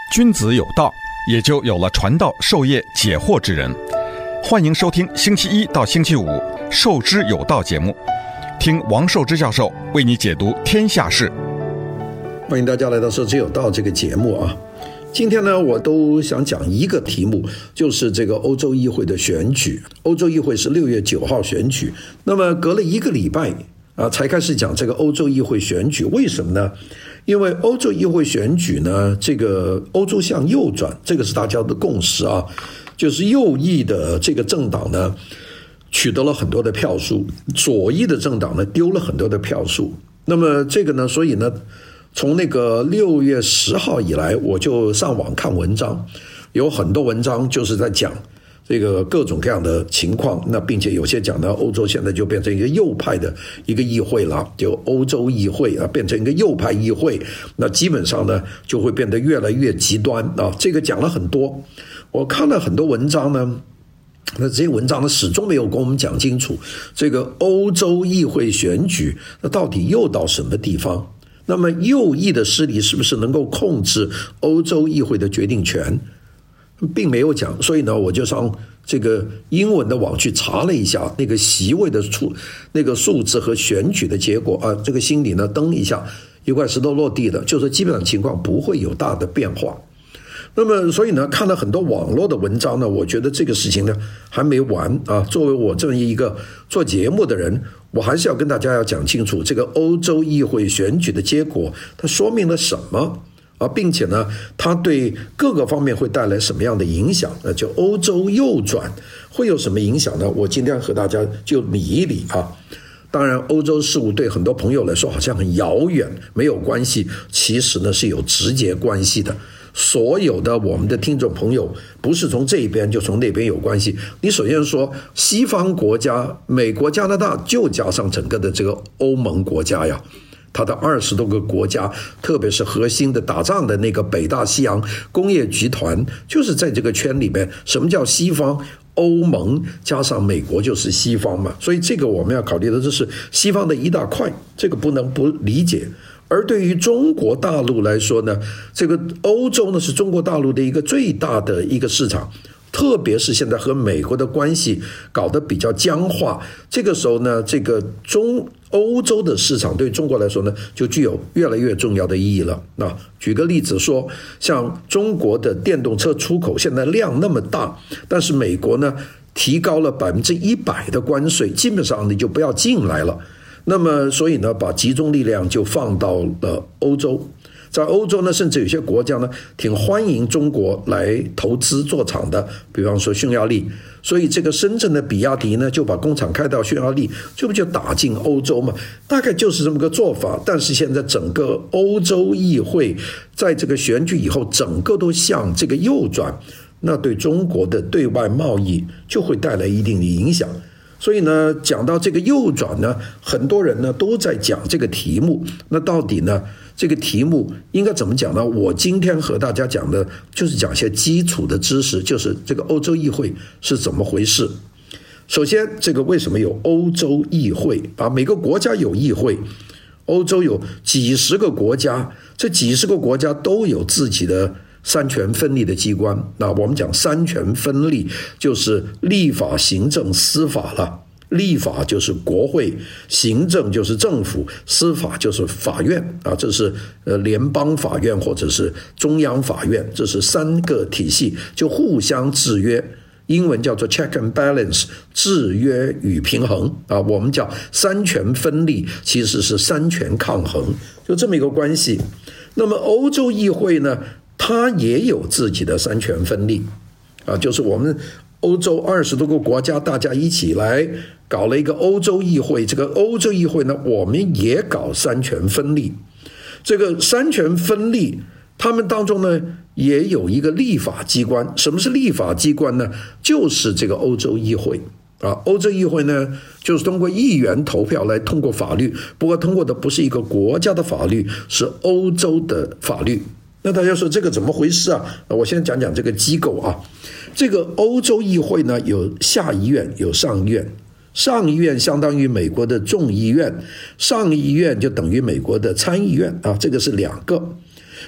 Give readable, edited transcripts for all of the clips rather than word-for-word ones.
君子有道，也就有了传道授业解惑之人。欢迎收听星期一到星期五《授之有道》节目，听王寿之教授为你解读天下事。 欢迎大家来到《授之有道》这个节目啊。今天呢，我都想讲一个题目，就是这个欧洲议会的选举。欧洲议会是6月9号选举，那么隔了1个礼拜才开始讲这个欧洲议会选举。为什么呢？因为欧洲议会选举呢，这个欧洲向右转，这个是大家的共识啊，就是右翼的这个政党呢取得了很多的票数，左翼的政党呢丢了很多的票数。那么这个呢，所以呢，从那个6月10号以来，我就上网看文章，有很多文章就是在讲这个各种各样的情况，那并且有些讲呢，欧洲现在就变成一个右派的一个议会了，就欧洲议会变成一个右派议会，那基本上呢就会变得越来越极端啊。这个讲了很多，我看了很多文章呢，那这些文章呢始终没有跟我们讲清楚，这个欧洲议会选举那到底右到什么地方？那么右翼的势力是不是能够控制欧洲议会的决定权？并没有讲，所以呢，我就上这个英文的网去查了一下那个席位的那个数字和选举的结果啊，这个心里呢登一下，一块石头落地的，就是基本上情况不会有大的变化。那么所以呢，看了很多网络的文章呢，我觉得这个事情呢还没完啊。作为我这么一个做节目的人，我还是要跟大家要讲清楚这个欧洲议会选举的结果，它说明了什么并且呢，它对各个方面会带来什么样的影响？就欧洲右转会有什么影响呢？我今天和大家就理一理啊。当然，欧洲事务对很多朋友来说好像很遥远，没有关系，其实呢是有直接关系的。所有的我们的听众朋友，不是从这一边就从那边有关系。你首先说西方国家，美国、加拿大，就加上整个的这个欧盟国家呀。它的20多个国家，特别是核心的打仗的那个北大西洋工业集团，就是在这个圈里面。什么叫西方？欧盟加上美国就是西方嘛，所以这个我们要考虑的，这是西方的一大块，这个不能不理解。而对于中国大陆来说呢，这个欧洲呢是中国大陆的一个最大的一个市场，特别是现在和美国的关系搞得比较僵化，这个时候呢，这个欧洲的市场对中国来说呢，就具有越来越重要的意义了。那举个例子说，像中国的电动车出口现在量那么大，但是美国呢提高了100%的关税，基本上你就不要进来了。那么所以呢，把集中力量就放到了欧洲。在欧洲呢，甚至有些国家呢挺欢迎中国来投资做厂的，比方说匈牙利。所以这个深圳的比亚迪呢就把工厂开到匈牙利，这不就打进欧洲嘛？大概就是这么个做法。但是现在整个欧洲议会在这个选举以后，整个都向这个右转，那对中国的对外贸易就会带来一定的影响。所以呢，讲到这个右转呢，很多人呢都在讲这个题目。那到底呢，这个题目应该怎么讲呢？我今天和大家讲的就是讲一些基础的知识，就是这个欧洲议会是怎么回事。首先，这个为什么有欧洲议会每个国家有议会，欧洲有几十个国家，这几十个国家都有自己的三权分立的机关。那我们讲三权分立，就是立法、行政、司法了。立法就是国会，行政就是政府，司法就是法院这是联邦法院或者是中央法院，这是3个体系就互相制约，英文叫做 check and balance， 制约与平衡我们叫三权分立，其实是三权抗衡，就这么一个关系。那么欧洲议会呢，它也有自己的三权分立就是我们欧洲20多个国家大家一起来搞了一个欧洲议会。这个欧洲议会呢，我们也搞三权分立。这个三权分立，他们当中呢也有一个立法机关。什么是立法机关呢？就是这个欧洲议会欧洲议会呢，就是通过议员投票来通过法律，不过通过的不是一个国家的法律，是欧洲的法律。那大家说这个怎么回事我先讲讲这个机构这个欧洲议会呢，有下议院，有上议院。上议院相当于美国的众议院，上议院就等于美国的参议院这个是2个。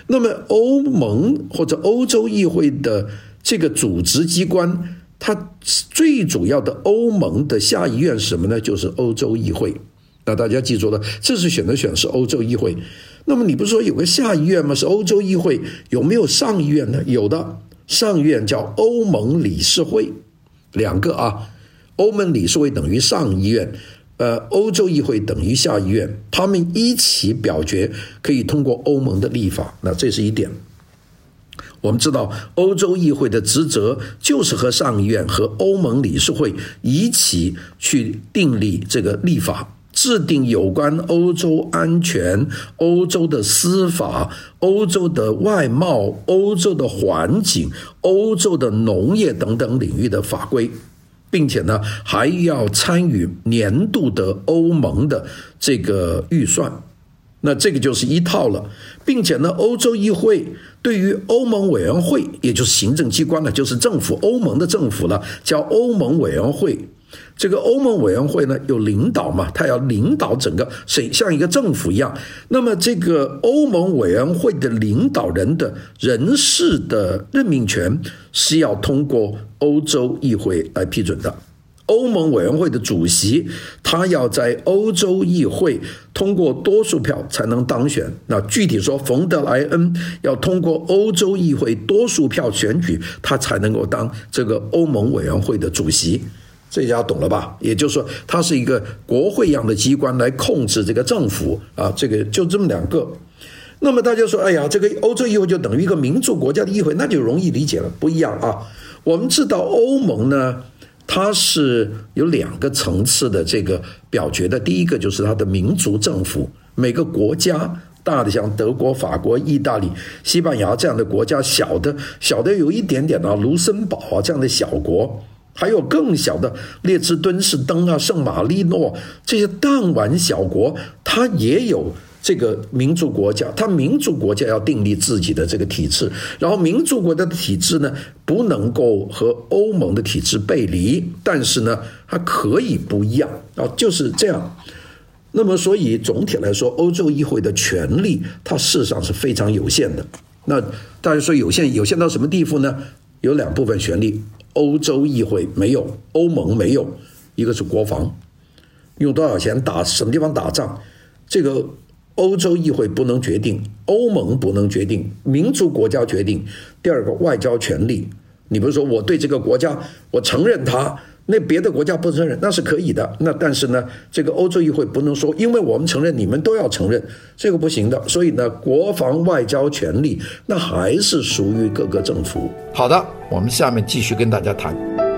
那么欧盟或者欧洲议会的这个组织机关，它最主要的欧盟的下议院是什么呢？就是欧洲议会。那大家记住了，这次选是欧洲议会。那么你不是说有个下议院吗？是欧洲议会，有没有上议院呢？有的，上议院叫欧盟理事会，两个啊，欧盟理事会等于上议院，欧洲议会等于下议院，他们一起表决可以通过欧盟的立法。那这是一点。我们知道欧洲议会的职责就是和上议院和欧盟理事会一起去订立这个立法，制定有关欧洲安全、欧洲的司法、欧洲的外贸、欧洲的环境、欧洲的农业等等领域的法规，并且呢还要参与年度的欧盟的这个预算。那这个就是一套了，并且呢，欧洲议会对于欧盟委员会，也就是行政机关了，就是政府，欧盟的政府了，叫欧盟委员会。这个欧盟委员会呢有领导嘛，他要领导整个像一个政府一样。那么这个欧盟委员会的领导人的人事的任命权是要通过欧洲议会来批准的。欧盟委员会的主席，他要在欧洲议会通过多数票才能当选。那具体说，冯德莱恩要通过欧洲议会多数票选举，他才能够当这个欧盟委员会的主席。这下懂了吧？也就是说，它是一个国会一样的机关来控制这个政府啊，这个就这么两个。那么大家说，哎呀，这个欧洲议会就等于一个民主国家的议会，那就容易理解了。不一样啊！我们知道欧盟呢，它是有两个层次的这个表决的。第一个就是它的民族政府，每个国家大的像德国、法国、意大利、西班牙这样的国家，小的有一点点啊，卢森堡啊这样的小国，还有更小的列支敦士登啊、圣马力诺这些弹丸小国，它也有这个民主国家，它民主国家要订立自己的这个体制，然后民主国家的体制呢不能够和欧盟的体制背离，但是呢它可以不一样啊，就是这样。那么所以总体来说，欧洲议会的权力它事实上是非常有限的。那大家说有限到什么地步呢？有两部分权力，欧洲议会没有，欧盟没有。一个是国防，用多少钱打什么地方打仗，这个欧洲议会不能决定，欧盟不能决定，民族国家决定。第二个，外交权力，你不是说我对这个国家我承认它，那别的国家不承认，那是可以的。那但是呢，这个欧洲议会不能说因为我们承认你们都要承认，这个不行的。所以呢，国防外交权力那还是属于各个政府。好的，我们下面继续跟大家谈。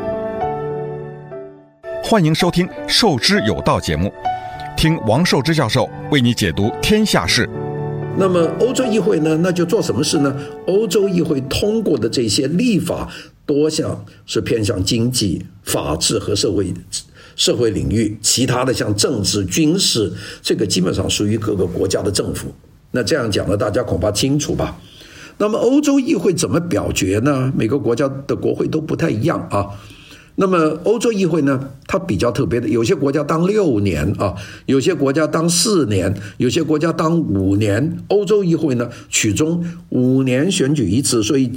欢迎收听《受之有道》节目，听王寿之教授为你解读天下事。 那么欧洲议会呢，那就做什么事呢？欧洲议会通过的这些立法多项是偏向经济、法治和社会领域，其他的像政治、军事，这个基本上属于各个国家的政府。那这样讲呢，大家恐怕清楚吧？那么欧洲议会怎么表决呢？每个国家的国会都不太一样啊。那么欧洲议会呢，它比较特别的，有些国家当6年啊，有些国家当4年，有些国家当5年。欧洲议会呢，取中5年选举一次，所以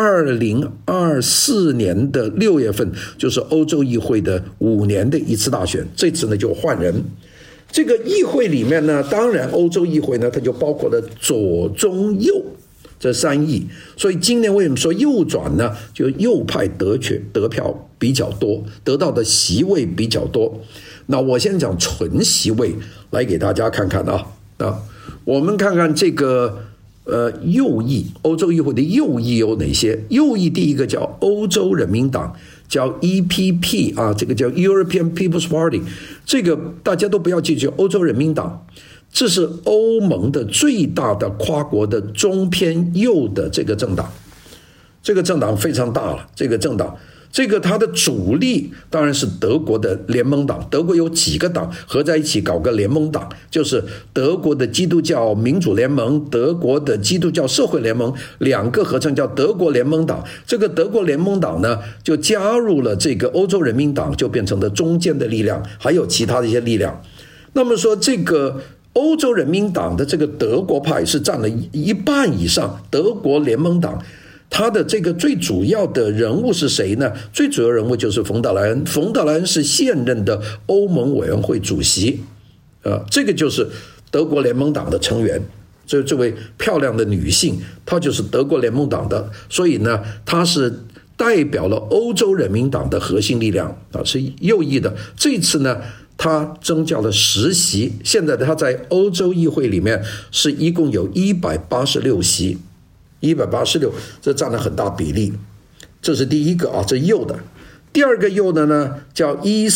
2024年的6月份就是欧洲议会的5年的一次大选。这次呢就换人。这个议会里面呢，当然欧洲议会呢，它就包括了左、中、右这3翼，所以今年为什么说右转呢？就右派得票比较多，得到的席位比较多。那我先讲纯席位来给大家看看啊。我们看看这个右翼，欧洲议会的右翼有哪些？右翼第一个叫欧洲人民党，叫 EPP 啊，这个叫 European People's Party， 这个大家都不要记住，欧洲人民党。这是欧盟的最大的跨国的中偏右的这个政党，这个政党非常大了。这个政党，这个它的主力当然是德国的联盟党。德国有几个党合在一起搞个联盟党，就是德国的基督教民主联盟、德国的基督教社会联盟，两个合成叫德国联盟党。这个德国联盟党呢，就加入了这个欧洲人民党，就变成了中间的力量，还有其他的一些力量。那么说这个欧洲人民党的这个德国派是占了一半以上，德国联盟党他的这个最主要的人物是谁呢？最主要人物就是冯德莱恩，冯德莱恩是现任的欧盟委员会主席，这个就是德国联盟党的成员。这位漂亮的女性，她就是德国联盟党的，所以呢，她是代表了欧洲人民党的核心力量是右翼的。这次呢，她增加了10席，现在她在欧洲议会里面是一共有186席，186，这占了很大比例。这是第一个这右的。第二个右的呢叫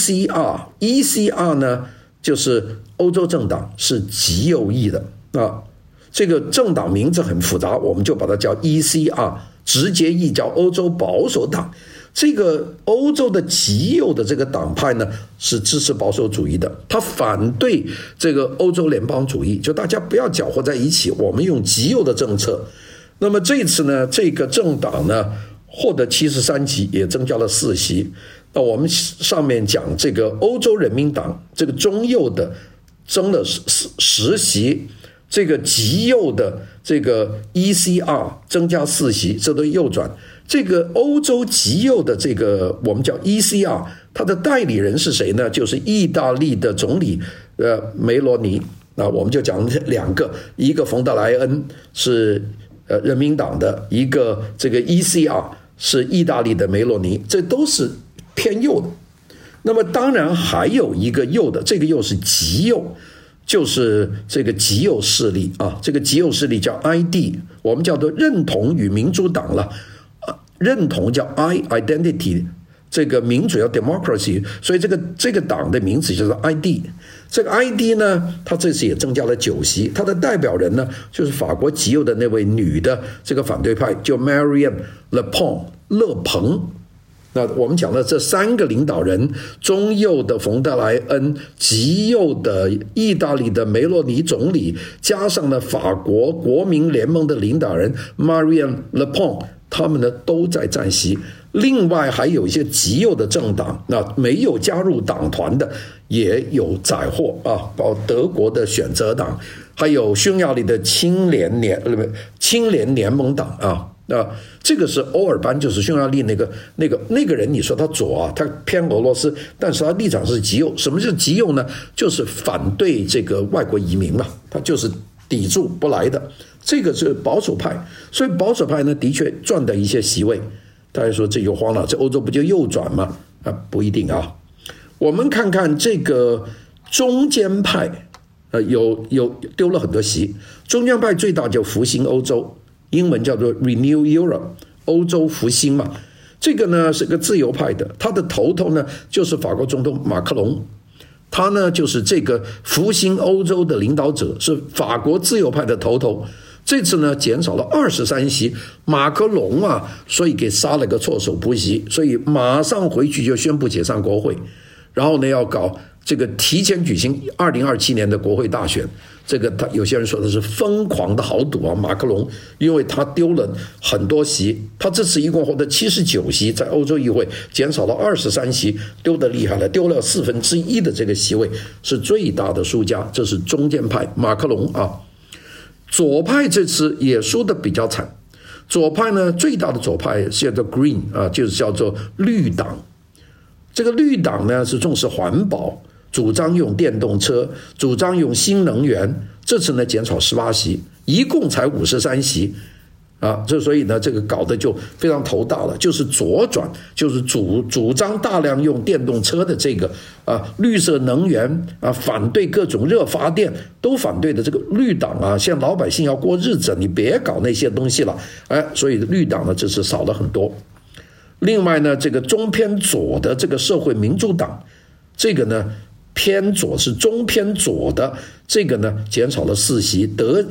ECR 呢就是欧洲政党，是极右翼的这个政党名字很复杂，我们就把它叫 ECR， 直接译叫欧洲保守党。这个欧洲的极右的这个党派呢，是支持保守主义的，他反对这个欧洲联邦主义，就大家不要搅和在一起，我们用极右的政策。那么这次呢，这个政党呢获得73席，也增加了4席。那我们上面讲这个欧洲人民党这个中右的增了10席，这个极右的这个 ECR 增加4席，这都右转。这个欧洲极右的这个我们叫 ECR， 它的代理人是谁呢？就是意大利的总理梅罗尼。那我们就讲2个，一个冯德莱恩是人民党的，一个这个 ECR 是意大利的梅罗尼，这都是偏右的。那么当然还有一个右的，这个右是极右，就是这个极右势力这个极右势力叫 ID， 我们叫做认同与民主党了。认同叫 identity， 这个民主叫 democracy， 所以这个党的名字叫做 ID。这个 ID 呢，它这次也增加了9席，它的代表人呢就是法国极右的那位女的这个反对派，叫 Marine Le Pen 勒庞。那我们讲的这3个领导人，中右的冯德莱恩，极右的意大利的梅洛尼总理，加上了法国国民联盟的领导人 Marine Le Pen， 他们呢都在占席。另外还有一些极右的政党，那没有加入党团的也有斩获包括德国的选择党，还有匈牙利的青年联盟党这个是欧尔班，就是匈牙利那个人，你说他左他偏俄罗斯，但是他立场是极右。什么是极右呢？就是反对这个外国移民嘛，他就是抵住不来的。这个是保守派，所以保守派呢的确赚的一些席位。大家说这就慌了，这欧洲不就右转吗？不一定我们看看这个中间派，有丢了很多席。中间派最大叫复兴欧洲，英文叫做 Renew Europe， 欧洲复兴嘛。这个呢是个自由派的，他的头呢就是法国总统马克龙，他呢就是这个复兴欧洲的领导者，是法国自由派的头。这次呢减少了23席，马克龙所以给杀了个措手不及，所以马上回去就宣布解散国会，然后呢要搞这个提前举行2027年的国会大选。这个他有些人说的是疯狂的豪赌马克龙，因为他丢了很多席，他这次一共获得79席，在欧洲议会减少了23席，丢得厉害了，丢了1/4的这个席位，是最大的输家。这是中间派马克龙左派这次也输得比较惨。左派呢，最大的左派叫做 Green 就是叫做绿党。这个绿党呢是重视环保，主张用电动车，主张用新能源。这次呢减少18席，一共才53席所以呢这个搞得就非常头大了。就是左转，就是主张大量用电动车的这个绿色能源反对各种热发电，都反对的这个绿党现在老百姓要过日子，你别搞那些东西了所以绿党呢这次少了很多。另外呢，这个中偏左的这个社会民主党，这个呢偏左是中偏左的，这个呢减少了4席，得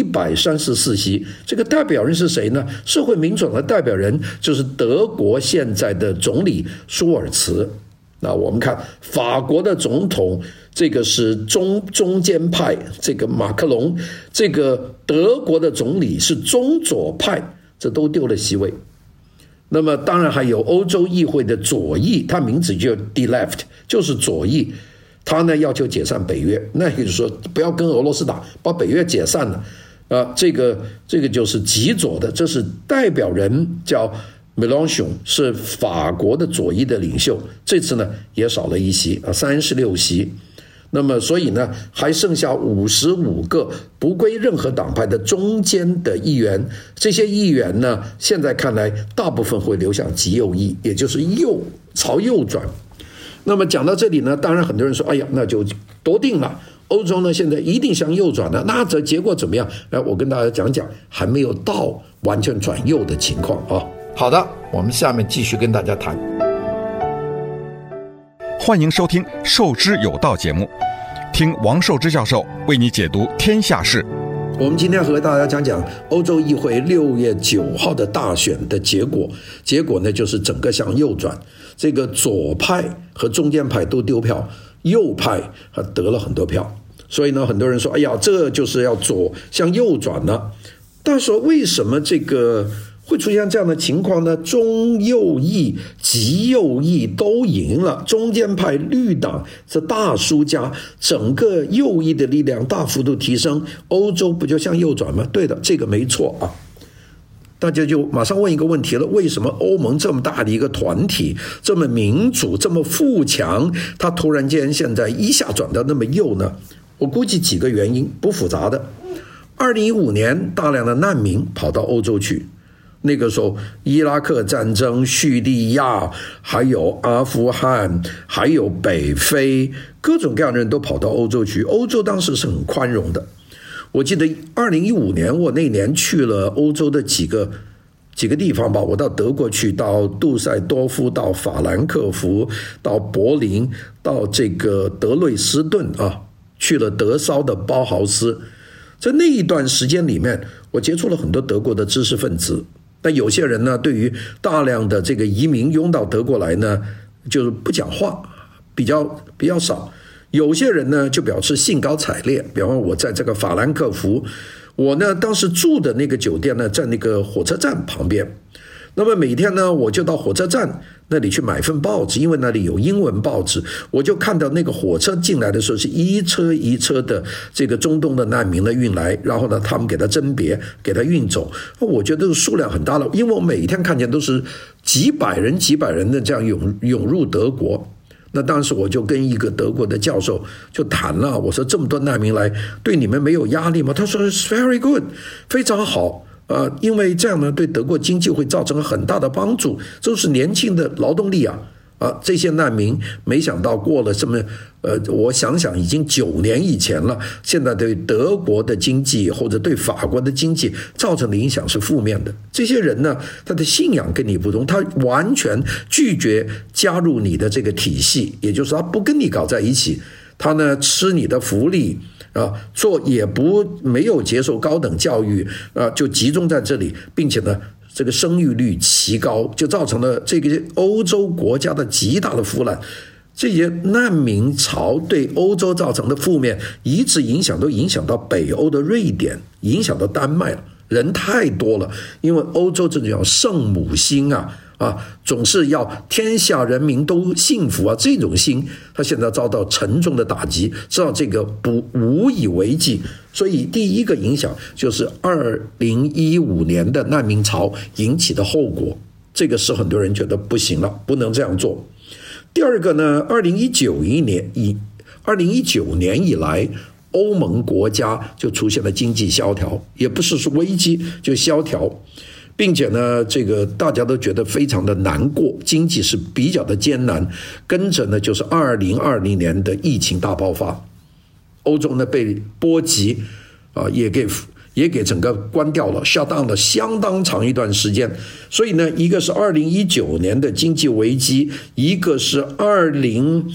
134席。这个代表人是谁呢？社会民主党的代表人就是德国现在的总理舒尔茨。那我们看法国的总统，这个是中间派，这个马克龙；这个德国的总理是中左派，这都丢了席位。那么当然还有欧洲议会的左翼，它名字就 The Left， 就是左翼。 他呢要求解散北约，那也就是说不要跟俄罗斯打，把北约解散了。这个就是极左的，这是代表人叫Mélenchon，是法国的左翼的领袖，这次呢也少了一席36席。那么所以呢还剩下55个不归任何党派的中间的议员，这些议员呢现在看来大部分会流向极右翼，也就是朝右转。那么讲到这里呢，当然很多人说，哎呀，那就夺定了，欧洲呢现在一定向右转了，那这结果怎么样？我跟大家讲讲，还没有到完全转右的情况啊。好的，我们下面继续跟大家谈。 欢迎收听《授之有道》节目，听王寿之教授为你解读天下事。 我们今天和大家讲讲欧洲议会6月9号的大选的结果。结果呢，就是整个向右转，这个左派和中间派都丢票，右派得了很多票。所以呢，很多人说，哎呀，这就是要左向右转了。但是为什么这个会出现这样的情况呢？中右翼、极右翼都赢了，中间派绿党是大输家，整个右翼的力量大幅度提升，欧洲不就向右转吗？对的，这个没错啊。大家就马上问一个问题了，为什么欧盟这么大的一个团体，这么民主，这么富强，它突然间现在一下转到那么右呢？我估计几个原因，不复杂的。2015年大量的难民跑到欧洲去，那个时候伊拉克战争、叙利亚，还有阿富汗，还有北非，各种各样的人都跑到欧洲去。欧洲当时是很宽容的。我记得2015年我那年去了欧洲的几个地方吧，我到德国去，到杜塞多夫，到法兰克福，到柏林，到这个德累斯顿啊，去了德烧的包豪斯。在那一段时间里面，我接触了很多德国的知识分子。但有些人呢，对于大量的这个移民涌到德国来呢，就是不讲话，比较少。有些人呢就表示兴高采烈，比方我在这个法兰克福，我呢当时住的那个酒店呢在那个火车站旁边，那么每天呢我就到火车站那里去买份报纸，因为那里有英文报纸，我就看到那个火车进来的时候是一车一车的这个中东的难民的运来，然后呢他们给他甄别，给他运走，我觉得数量很大了，因为我每一天看见都是几百人的这样涌入德国。那当时我就跟一个德国的教授就谈了，我说这么多难民来，对你们没有压力吗？他说 It's very good， 非常好，因为这样呢对德国经济会造成很大的帮助，这是年轻的劳动力啊，这些难民没想到过了这么我想想已经9年以前了，现在对德国的经济或者对法国的经济造成的影响是负面的。这些人呢，他的信仰跟你不同，他完全拒绝加入你的这个体系，也就是他不跟你搞在一起，他呢吃你的福利做也没有接受高等教育就集中在这里，并且呢这个生育率奇高，就造成了这个欧洲国家的极大的腐烂。这些难民潮对欧洲造成的负面一直都影响到北欧的瑞典，影响到丹麦了，人太多了，因为欧洲这种圣母心总是要天下人民都幸福这种心他现在遭到沉重的打击，知道这个无以为继。所以第一个影响就是2015年的难民潮引起的后果，这个是很多人觉得不行了，不能这样做。第二个呢，2019年以来，欧盟国家就出现了经济萧条，也不是说危机，就萧条，并且呢这个大家都觉得非常的难过，经济是比较的艰难。跟着呢就是2020年的疫情大爆发，欧洲呢被波及也给整个关掉了 shut down 了相当长一段时间。所以呢一个是2019年的经济危机，一个是2020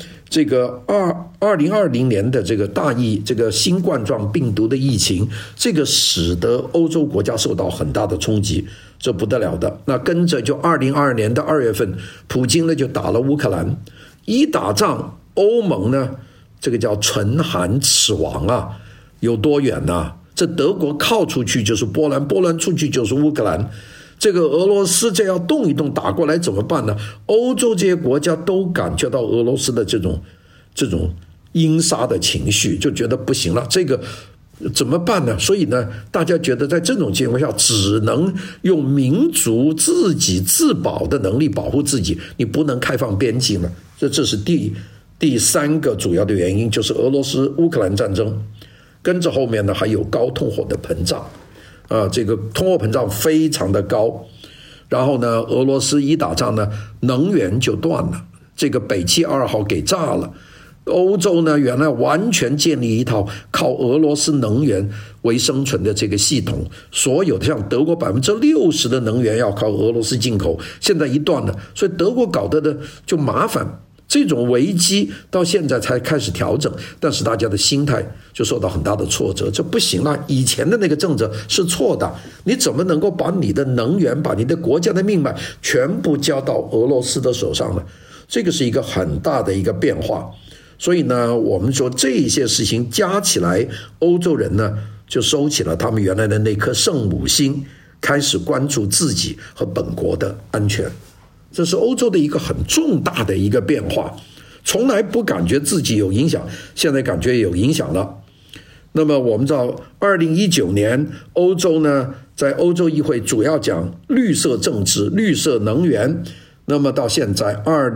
年的这个这个新冠状病毒的疫情，这个使得欧洲国家受到很大的冲击，这不得了的。那跟着就2022年的2月份，普京呢就打了乌克兰，一打仗，欧盟呢这个叫唇寒齿亡有多远呢？这德国靠出去就是波兰，波兰出去就是乌克兰，这个俄罗斯这要动一动打过来怎么办呢？欧洲这些国家都感觉到俄罗斯的这种阴杀的情绪，就觉得不行了，这个怎么办呢？所以呢，大家觉得在这种情况下，只能用民族自己自保的能力保护自己，你不能开放边境了。这是第三个主要的原因，就是俄罗斯乌克兰战争，跟着后面呢还有高通货的膨胀，这个通货膨胀非常的高，然后呢，俄罗斯一打仗呢，能源就断了，这个北溪2号给炸了。欧洲呢，原来完全建立一套靠俄罗斯能源为生存的这个系统，所有的像德国60%的能源要靠俄罗斯进口，现在一断了，所以德国搞得的就麻烦。这种危机到现在才开始调整，但是大家的心态就受到很大的挫折，这不行了，以前的那个政策是错的，你怎么能够把你的能源，把你的国家的命脉全部交到俄罗斯的手上呢？这个是一个很大的一个变化。所以呢，我们说这些事情加起来，欧洲人呢就收起了他们原来的那颗圣母心，开始关注自己和本国的安全。这是欧洲的一个很重大的一个变化，从来不感觉自己有影响，现在感觉有影响了。那么我们知道2019年欧洲呢，在欧洲议会主要讲绿色政治、绿色能源，那么到现在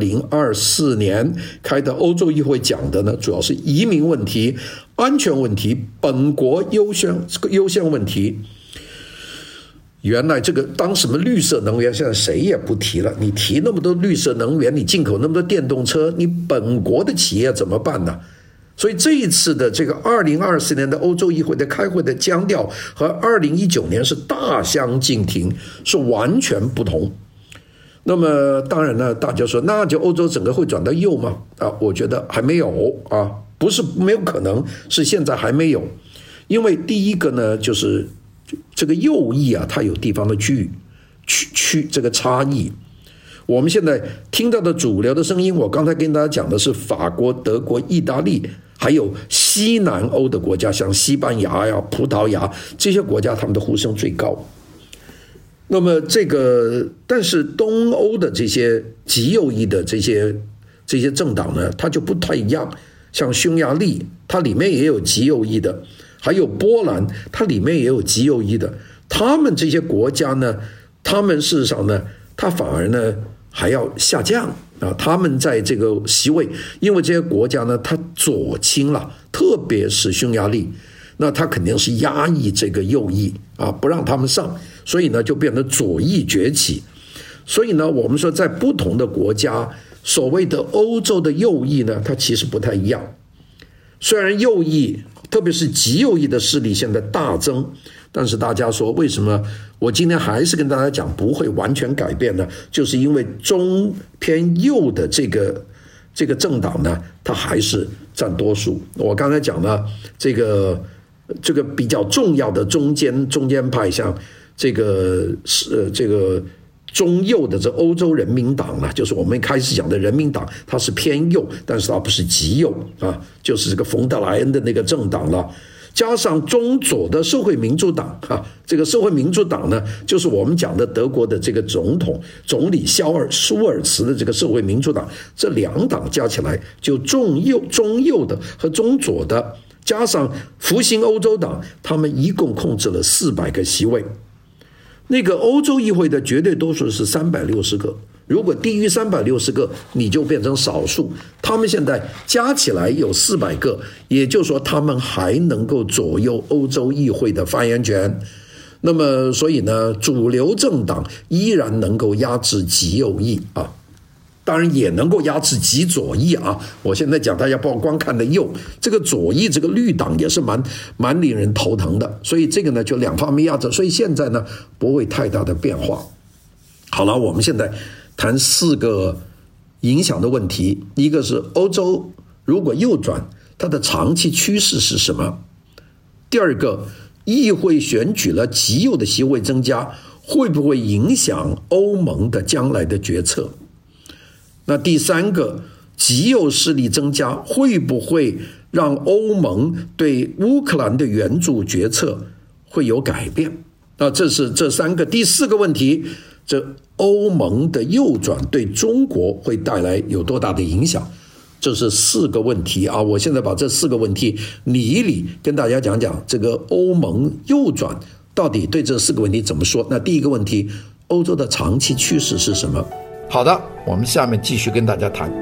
2024年开的欧洲议会讲的呢，主要是移民问题、安全问题、本国优先问题。原来这个当什么绿色能源，现在谁也不提了。你提那么多绿色能源，你进口那么多电动车，你本国的企业怎么办呢？所以这一次的这个2024年的欧洲议会的开会的腔调和2019年是大相径庭，是完全不同。那么当然呢，大家说那就欧洲整个会转到右吗？我觉得还没有啊，不是没有可能，是现在还没有。因为第一个呢，就是这个右翼它有地方的这个差异。我们现在听到的主流的声音，我刚才跟大家讲的是法国、德国、意大利，还有西南欧的国家，像西班牙呀、葡萄牙这些国家，他们的呼声最高。那么但是东欧的这些极右翼的这些政党呢，它就不太一样。像匈牙利，它里面也有极右翼的，还有波兰，它里面也有极右翼的。他们这些国家呢，他们事实上呢，它反而呢还要下降啊。他们在这个席位，因为这些国家呢，它左倾了，特别是匈牙利，那它肯定是压抑这个右翼啊，不让他们上。所以呢，就变得左翼崛起。所以呢，我们说在不同的国家，所谓的欧洲的右翼呢，它其实不太一样。虽然右翼，特别是极右翼的势力现在大增，但是大家说为什么我今天还是跟大家讲不会完全改变呢？就是因为中偏右的这个政党呢，它还是占多数。我刚才讲了这个比较重要的中间派，像这个中右的这欧洲人民党呢，就是我们开始讲的人民党，它是偏右，但是它不是极右啊，就是这个冯德莱恩的那个政党了。加上中左的社会民主党啊，这个社会民主党呢，就是我们讲的德国的这个总理舒尔茨的这个社会民主党，这两党加起来就中右的和中左的，加上复兴欧洲党，他们一共控制了400个席位。那个欧洲议会的绝对多数是360个，如果低于360个，你就变成少数。他们现在加起来有400个，也就是说他们还能够左右欧洲议会的发言权。那么所以呢，主流政党依然能够压制极右翼啊，当然也能够压制极左翼啊。我现在讲大家不要光看的右，这个左翼这个绿党也是蛮令人头疼的。所以这个呢就两方面压制，所以现在呢不会太大的变化。好了，我们现在谈4个影响的问题。一个是欧洲如果右转，它的长期趋势是什么？第二个，议会选举了极右的席位增加，会不会影响欧盟的将来的决策？那第三个，极右势力增加会不会让欧盟对乌克兰的援助决策会有改变？这是这3个。第4个问题，这欧盟的右转对中国会带来有多大的影响？ 这是4个问题啊。我现在把这4个问题理一理，跟大家讲讲这个欧盟右转到底对这4个问题怎么说。那第一个问题，欧洲的长期趋势是什么？好的，我们下面继续跟大家谈。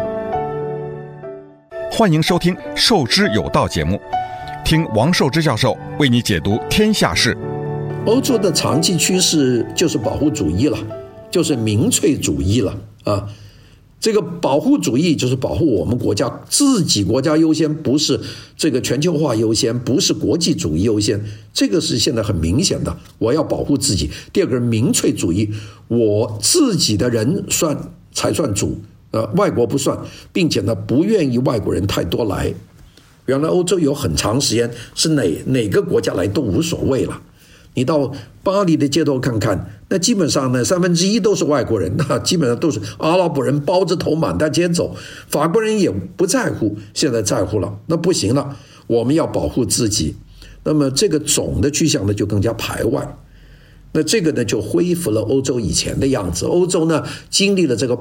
欢迎收听《授之有道》节目，听王寿之教授为你解读天下事。 欧洲的长期趋势就是保护主义了，就是民粹主义了啊。这个保护主义就是保护我们国家自己国家优先，不是这个全球化优先，不是国际主义优先，这个是现在很明显的。我要保护自己。第二个是民粹主义，我自己的人才算主，外国不算，并且呢不愿意外国人太多来。原来欧洲有很长时间是哪个国家来都无所谓了。你到巴黎的街头看看，那基本上呢1/3都是外国人，那基本上都是阿拉伯人包着头满大街走。法国人也不在乎，现在在乎了，那不行了，我们要保护自己。那么这个总的趋向呢就更加排外。那这个呢就恢复了欧洲以前的样子。欧洲呢经历了这个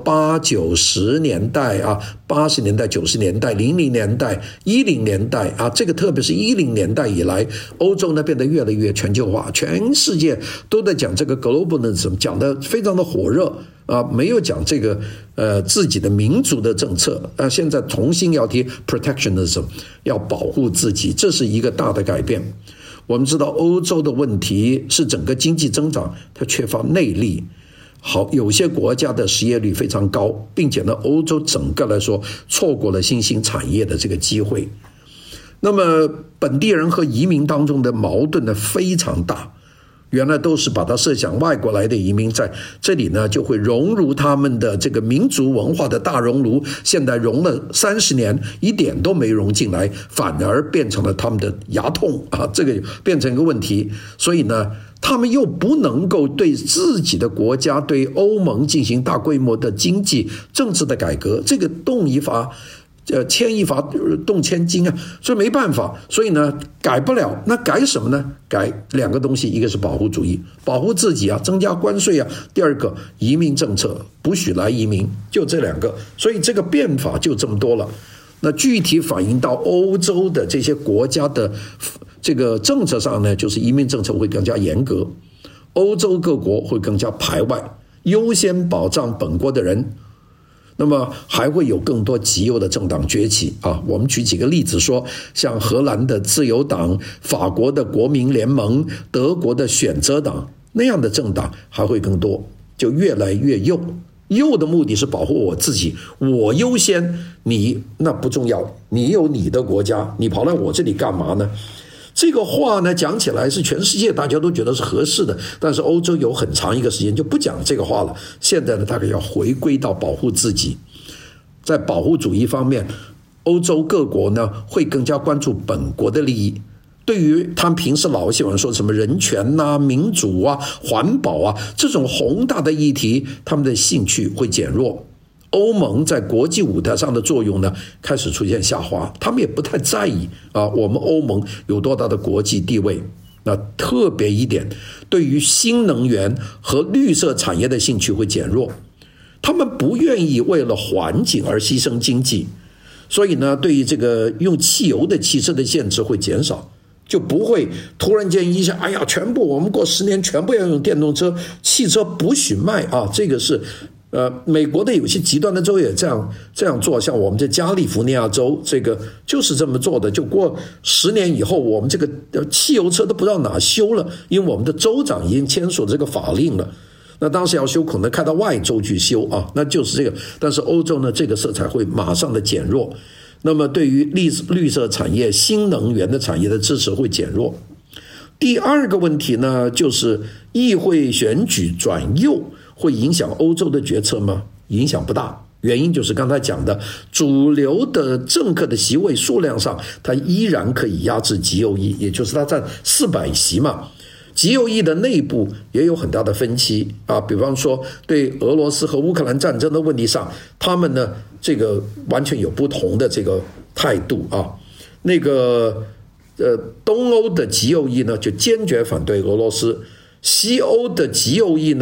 80、90年代啊，80年代、90年代、00年代、10年代啊，这个特别是10年代以来，欧洲呢变得越来越全球化，全世界都在讲这个 globalism， 讲得非常的火热啊，没有讲这个自己的民族的政策啊，现在重新要提 protectionism， 要保护自己，这是一个大的改变。我们知道欧洲的问题是整个经济增长它缺乏内力，有些国家的失业率非常高，并且呢欧洲整个来说错过了新兴产业的这个机会。那么本地人和移民当中的矛盾呢非常大，原来都是把它设想外国来的移民在这里呢就会融入他们的这个民族文化的大熔炉，现在融了30年一点都没融进来，反而变成了他们的牙痛啊，这个变成一个问题。所以呢他们又不能够对自己的国家对欧盟进行大规模的经济政治的改革，这个动一发牵一发动千斤啊，所以没办法，所以呢改不了。那改什么呢？改2个东西，一个是保护主义，保护自己啊，增加关税啊；第二个移民政策，不许来移民，就这2个。所以这个变法就这么多了。那具体反映到欧洲的这些国家的这个政策上呢，就是移民政策会更加严格，欧洲各国会更加排外，优先保障本国的人。那么还会有更多极右的政党崛起啊！我们举几个例子说，像荷兰的自由党、法国的国民联盟、德国的选择党那样的政党还会更多，就越来越右。右的目的是保护我自己，我优先，你那不重要，你有你的国家，你跑来我这里干嘛呢？这个话呢讲起来是全世界大家都觉得是合适的，但是欧洲有很长一个时间就不讲这个话了。现在呢大概要回归到保护自己。在保护主义方面，欧洲各国呢会更加关注本国的利益。对于他们平时老喜欢说什么人权啊、民主啊、环保啊这种宏大的议题，他们的兴趣会减弱。欧盟在国际舞台上的作用呢开始出现下滑，他们也不太在意啊，我们欧盟有多大的国际地位。那特别一点，对于新能源和绿色产业的兴趣会减弱，他们不愿意为了环境而牺牲经济，所以呢对于这个用汽油的汽车的限制会减少，就不会突然间一下哎呀全部我们过10年全部要用电动车，汽车不许卖啊，这个是美国的有些极端的州也这样做，像我们在加利福尼亚州这个就是这么做的，就过10年以后我们这个汽油车都不知道哪修了，因为我们的州长已经签署这个法令了，那当时要修可能开到外州去修啊，那就是这个。但是欧洲呢这个色彩会马上的减弱，那么对于绿色产业、新能源的产业的支持会减弱。第2个问题呢就是议会选举转右会影响欧洲的决策吗？影响不大，原因就是刚才讲的，主流的政客的席位数量上，它依然可以压制极右翼，也就是它占400席嘛。极右翼的内部也有很大的分歧啊，比方说对俄罗斯和乌克兰战争的问题上，他们呢这个完全有不同的这个态度啊。那个东欧的极右翼呢就坚决反对俄罗斯，西欧的极右翼呢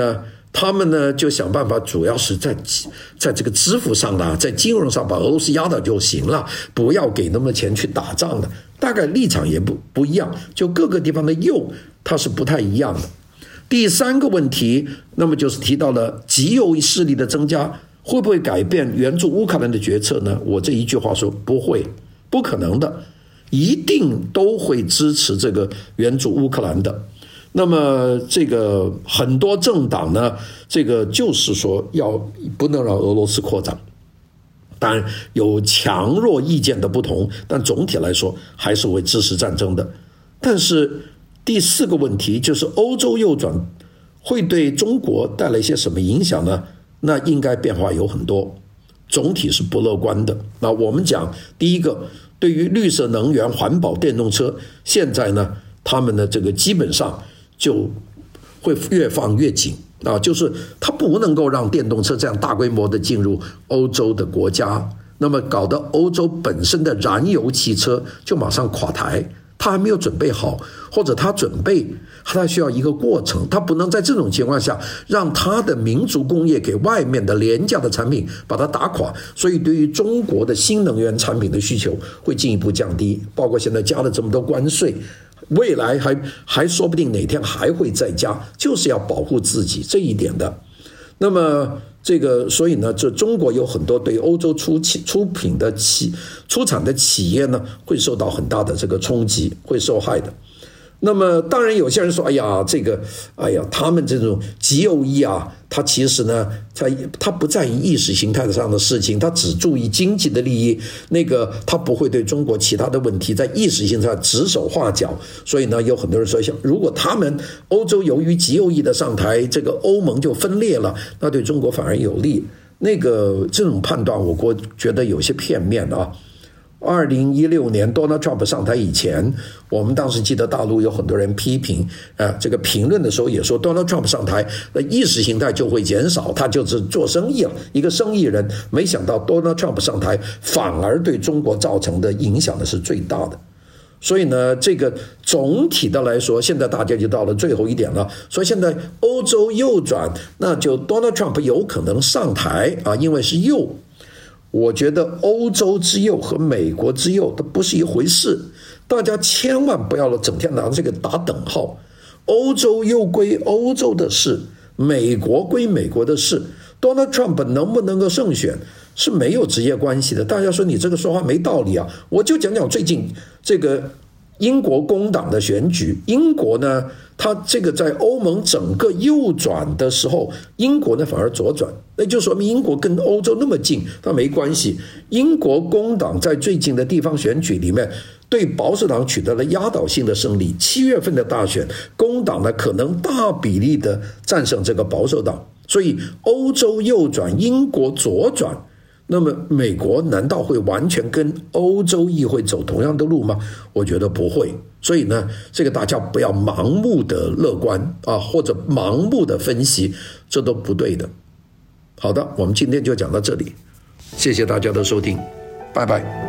他们呢就想办法，主要是在这个支付上啦，在金融上把俄罗斯压倒就行了，不要给那么多钱去打仗的。大概立场也不一样，就各个地方的右它是不太一样的。第三个问题，那么就是提到了极右势力的增加会不会改变援助乌克兰的决策呢？我这一句话说不会，不可能的，一定都会支持这个援助乌克兰的。那么这个很多政党呢，这个就是说不能让俄罗斯扩张，当然有强弱意见的不同，但总体来说还是会支持战争的。但是第四个问题就是欧洲右转会对中国带来一些什么影响呢？那应该变化有很多，总体是不乐观的。那我们讲第一个，对于绿色能源、环保电动车，现在呢他们的这个基本上就会越放越紧啊，就是它不能够让电动车这样大规模的进入欧洲的国家，那么搞得欧洲本身的燃油汽车就马上垮台，它还没有准备好，或者它准备，它需要一个过程，它不能在这种情况下让它的民族工业给外面的廉价的产品把它打垮，所以对于中国的新能源产品的需求会进一步降低，包括现在加了这么多关税，未来还说不定哪天还会再加，就是要保护自己这一点的。那么这个，所以呢，这中国有很多对欧洲出产的企业呢，会受到很大的这个冲击，会受害的。那么当然有些人说，他们这种极右翼啊，他其实呢他不在意意识形态上的事情，他只注意经济的利益，他不会对中国其他的问题在意识形态上指手画脚。所以呢有很多人说，如果他们欧洲由于极右翼的上台，这个欧盟就分裂了，那对中国反而有利。这种判断我觉得有些片面啊。2016年 Donald Trump 上台以前，我们当时记得大陆有很多人批评这个评论的时候也说 Donald Trump 上台意识形态就会减少，他就是做生意了，一个生意人。没想到 Donald Trump 上台反而对中国造成的影响的是最大的。所以呢，这个总体的来说，现在大家就到了最后一点了，所以现在欧洲右转，那就 Donald Trump 有可能上台因为是右。我觉得欧洲之右和美国之右都不是一回事，大家千万不要整天拿这个打等号。欧洲右归欧洲的事，美国归美国的事。Donald Trump 能不能够胜选是没有直接关系的。大家说你这个说话没道理啊，我就讲讲最近这个英国工党的选举。英国呢，它这个在欧盟整个右转的时候，英国呢反而左转，那就说明英国跟欧洲那么近，它没关系。英国工党在最近的地方选举里面对保守党取得了压倒性的胜利，7月份的大选，工党呢可能大比例的战胜这个保守党。所以欧洲右转，英国左转，那么美国难道会完全跟欧洲议会走同样的路吗？我觉得不会。所以呢，这个大家不要盲目的乐观或者盲目的分析，这都不对的。好的，我们今天就讲到这里，谢谢大家的收听，拜拜。